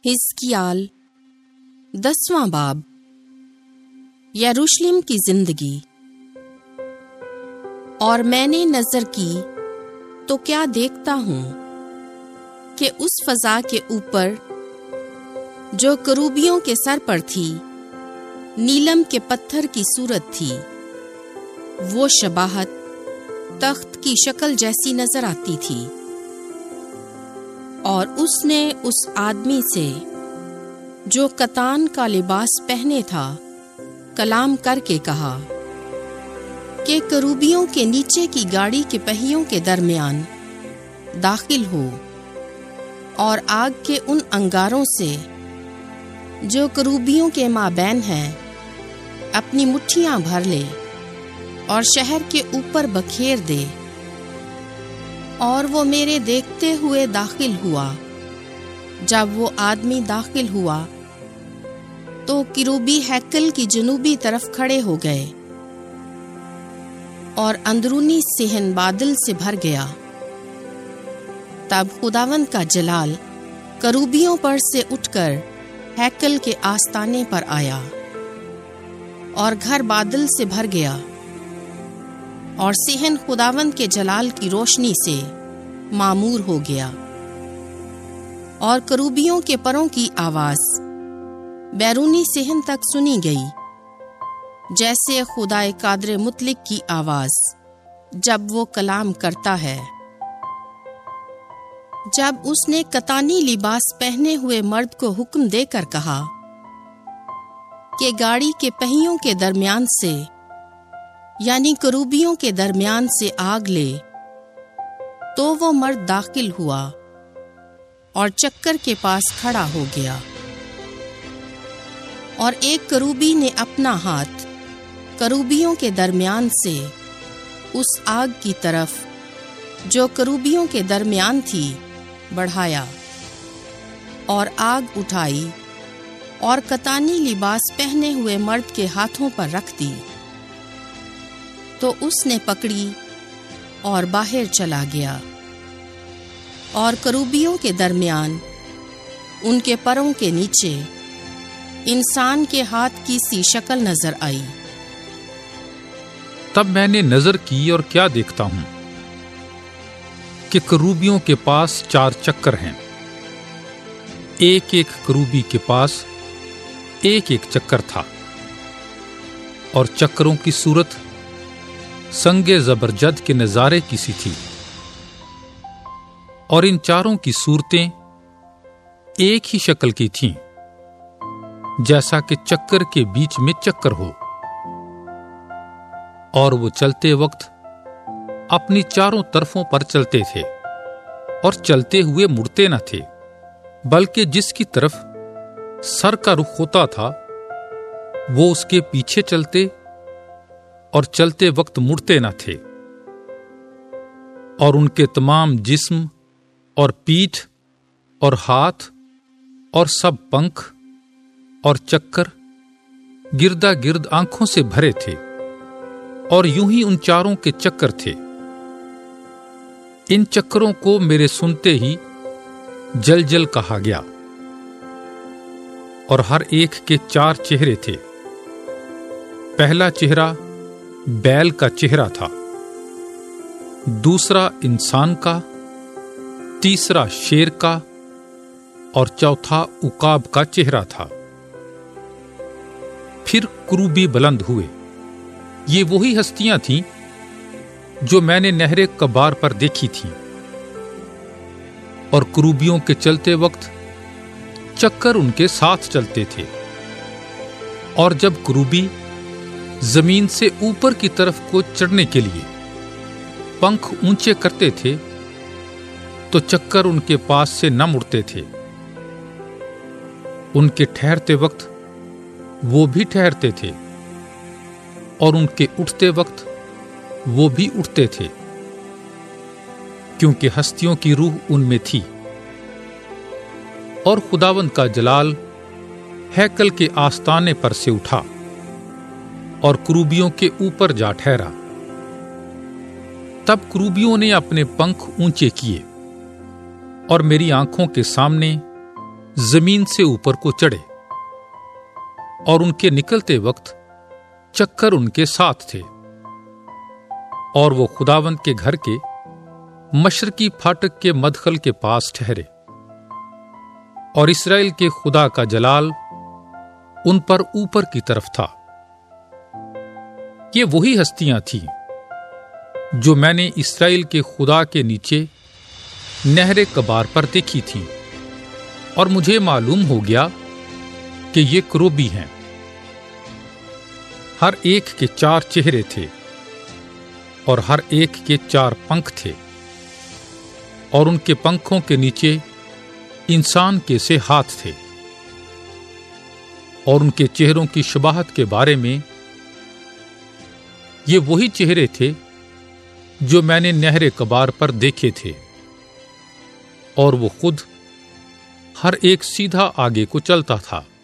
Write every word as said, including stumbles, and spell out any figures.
حزقیال دسواں باب۔ یروشلم کی زندگی۔ اور میں نے نظر کی تو کیا دیکھتا ہوں کہ اس فضا کے اوپر جو کروبیوں کے سر پر تھی نیلم کے پتھر کی صورت تھی، وہ شباہت تخت کی شکل جیسی نظر آتی تھی۔ اور اس نے اس آدمی سے جو کتان کا لباس پہنے تھا کلام کر کے کہا کہ کروبیوں کے نیچے کی گاڑی کے پہیوں کے درمیان داخل ہو اور آگ کے ان انگاروں سے جو کروبیوں کے مابین ہیں اپنی مٹھیاں بھر لے اور شہر کے اوپر بکھیر دے۔ اور وہ میرے دیکھتے ہوئے داخل ہوا۔ جب وہ آدمی داخل ہوا تو کروبی ہیکل کی جنوبی طرف کھڑے ہو گئے اور اندرونی صحن بادل سے بھر گیا۔ تب خداوند کا جلال کروبیوں پر سے اٹھ کر ہیکل کے آستانے پر آیا اور گھر بادل سے بھر گیا، اور صحن خداوند کے جلال کی روشنی سے معمور ہو گیا۔ اور کروبیوں کے پروں کی آواز بیرونی صحن تک سنی گئی، جیسے خدائے قادر مطلق کی آواز جب وہ کلام کرتا ہے۔ جب اس نے کتانی لباس پہنے ہوئے مرد کو حکم دے کر کہا کہ گاڑی کے پہیوں کے درمیان سے یعنی کروبیوں کے درمیان سے آگ لے، تو وہ مرد داخل ہوا اور چکر کے پاس کھڑا ہو گیا۔ اور ایک کروبی نے اپنا ہاتھ کروبیوں کے درمیان سے اس آگ کی طرف جو کروبیوں کے درمیان تھی بڑھایا، اور آگ اٹھائی اور کتانی لباس پہنے ہوئے مرد کے ہاتھوں پر رکھ دی۔ تو اس نے پکڑی اور باہر چلا گیا، اور کروبیوں کے درمیان ان کے پروں کے نیچے انسان کے ہاتھ کی سی شکل نظر آئی۔ تب میں نے نظر کی اور کیا دیکھتا ہوں کہ کروبیوں کے پاس چار چکر ہیں، ایک ایک کروبی کے پاس ایک ایک چکر تھا، اور چکروں کی صورت سنگ زبرجد کے نظارے کی سی تھی، اور ان چاروں کی صورتیں ایک ہی شکل کی تھیں، جیسا کہ چکر کے بیچ میں چکر ہو۔ اور وہ چلتے وقت اپنی چاروں طرفوں پر چلتے تھے، اور چلتے ہوئے مڑتے نہ تھے، بلکہ جس کی طرف سر کا رخ ہوتا تھا وہ اس کے پیچھے چلتے اور چلتے وقت مڑتے نہ تھے۔ اور ان کے تمام جسم اور پیٹھ اور ہاتھ اور سب پنکھ اور چکر گردا گرد آنکھوں سے بھرے تھے، اور یوں ہی ان چاروں کے چکر تھے۔ ان چکروں کو میرے سنتے ہی جل جل کہا گیا، اور ہر ایک کے چار چہرے تھے۔ پہلا چہرہ بیل کا چہرہ تھا، دوسرا انسان کا، تیسرا شیر کا، اور چوتھا عقاب کا چہرہ تھا۔ پھر کروبی بلند ہوئے۔ یہ وہی ہستیاں تھیں جو میں نے نہر کبار پر دیکھی تھیں، اور کروبیوں کے چلتے وقت چکر ان کے ساتھ چلتے تھے۔ اور جب کروبی زمین سے اوپر کی طرف کو چڑھنے کے لیے پنکھ اونچے کرتے تھے تو چکر ان کے پاس سے نہ مڑتے تھے۔ ان کے ٹھہرتے وقت وہ بھی ٹھہرتے تھے، اور ان کے اٹھتے وقت وہ بھی اٹھتے تھے، کیونکہ ہستیوں کی روح ان میں تھی۔ اور خداوند کا جلال ہیکل کے آستانے پر سے اٹھا اور کروبیوں کے اوپر جا ٹھہرا۔ تب کروبیوں نے اپنے پنکھ اونچے کیے اور میری آنکھوں کے سامنے زمین سے اوپر کو چڑھے، اور ان کے نکلتے وقت چکر ان کے ساتھ تھے، اور وہ خداوند کے گھر کے مشرقی پھاٹک کے مدخل کے پاس ٹھہرے، اور اسرائیل کے خدا کا جلال ان پر اوپر کی طرف تھا۔ یہ وہی ہستیاں تھیں جو میں نے اسرائیل کے خدا کے نیچے نہر کبار پر دیکھی تھیں، اور مجھے معلوم ہو گیا کہ یہ کروبی ہیں۔ ہر ایک کے چار چہرے تھے، اور ہر ایک کے چار پنکھ تھے، اور ان کے پنکھوں کے نیچے انسان کے سے ہاتھ تھے، اور ان کے چہروں کی شباہت کے بارے میں یہ وہی چہرے تھے جو میں نے نہر کبار پر دیکھے تھے، اور وہ خود ہر ایک سیدھا آگے کو چلتا تھا۔